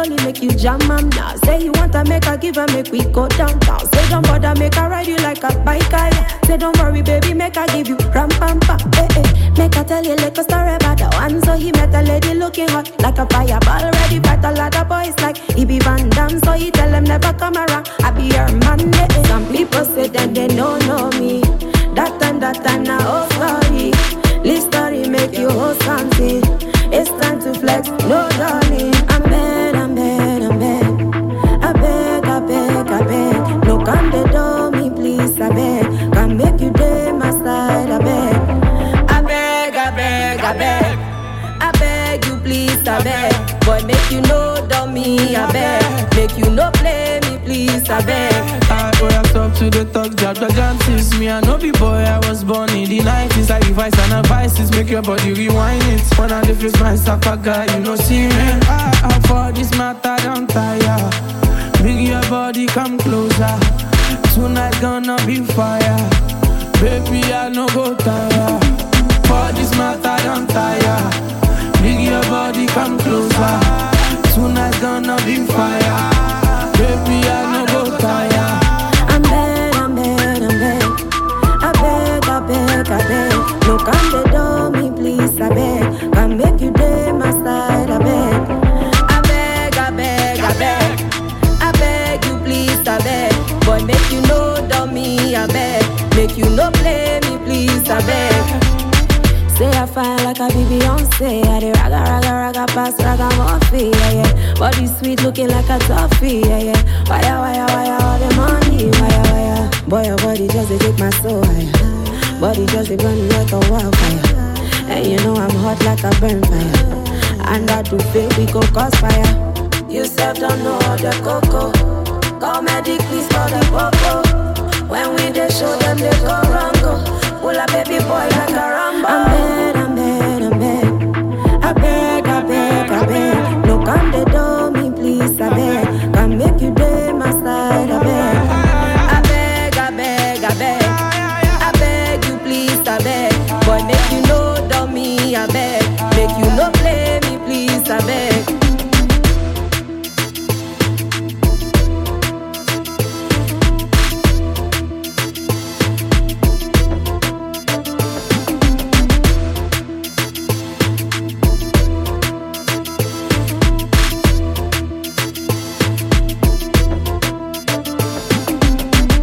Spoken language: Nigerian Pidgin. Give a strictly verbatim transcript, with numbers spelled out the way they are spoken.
slowly make you jam am now. Say you want to make her give her, make we go downtown. Say don't bother, make her ride you like a bike. Say don't worry, baby, make her give you ram pam pam. Eh eh, make her tell you like a story about the one. So he met a lady looking hot like a fireball. Ready fight a lot of boys like he be Van Damme. So he tell them never come around, I be your man. Eh eh. Some people say that they don't know me. That and that and a whole story. This story make you whole something. It's time to flex, no darling. I'm bad, I'm bad, I'm bad. I beg, I beg, I beg. No come the door, me please, I beg. Can make you day my side, I beg. I beg, I beg, I beg. I beg you please, I beg. Boy, make you know don't me, I beg. Make you no play me, please, I beg. I boy, I stop to the talk, jab the dances. Me, I know be boy, I was born in the nineties. Like advice and advices, make your body rewind it. When I live with myself, I got you know see me. I, I for this matter, don't tire. Bring your body, come closer. Tonight gonna be fire. Baby, I no go tire. For this matter, don't tire. Bring your body, come closer. Tonight gonna be fire. Baby, I no go tire. I'm bad, I'm bad, I'm bad. I beg, I beg, I beg. No come the door, me please, I beg. Can make you day my side, I beg. I beg, I beg, I beg. I beg you please, I beg. Boy, make you know don't me, I beg. Make you no play me, please, I beg. Say I fine like a Beyonce. I dey raga, raga, raga, pass, raga, muffy, yeah, yeah. Body sweet looking like a toffee, yeah, yeah. Wire, wire, wire, all the money, wire, wire. Boy, your body just dey take my soul higher. Body just dey burn like a wildfire. And you know I'm hot like a burn fire. And I do feel we go cause fire. You self don't know the cocoa. Call medic, please for the popo. When we dey show them, they go wrong, go. Pull a baby boy like a rock.